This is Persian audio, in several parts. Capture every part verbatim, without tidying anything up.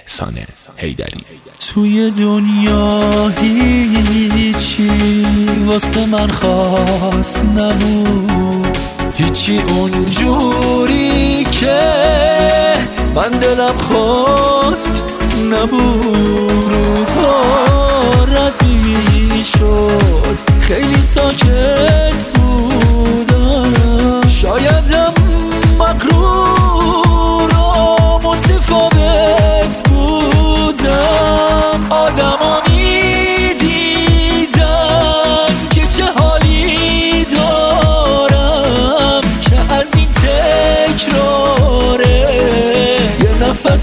احسان حیدری. توی دنیا هیچی واسه من خاص نبود، هیچی اونجوری که من دلم خواست نبود. روزها رد میشد خیلی ساکت بودم، شایدم مغرور و متفاوت بودم. آدما میدیدم که چه حالی دارم که از این تکراره یه نفس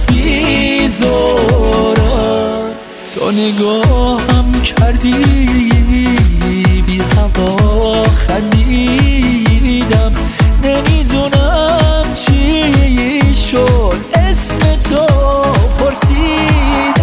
میذارم. تا نگاهم کردی بی هوا خندیدم، نمیدونم چی شد اسم تو پرسیدم.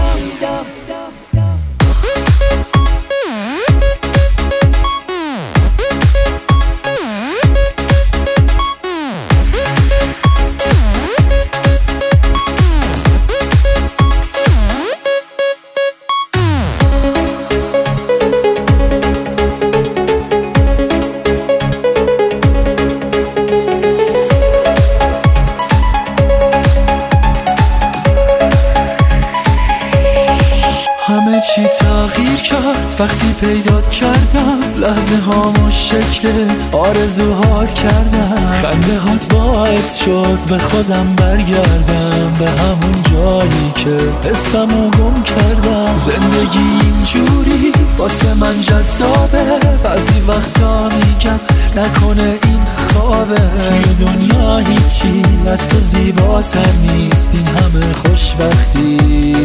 همه چی تغییر کرد وقتی پیدات کردم، لحظه هامو شکل آرزوهات کردم. خنده هات باعث شد به خودم برگردم، به همون جایی که حسمو گم کردم. زندگی اینجوری واسه من جذابه، بعضی وقتا میگم نکنه این خوابه. توی دنیا هیچی از تو زیباتر نیست، این همه خوشبختی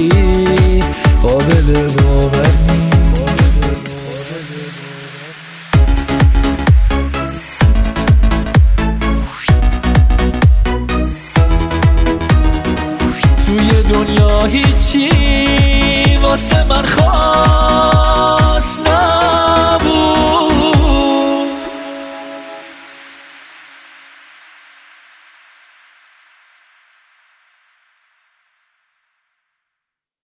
قابل باور نیست. توی دنیا هیچی واسه من خاص نه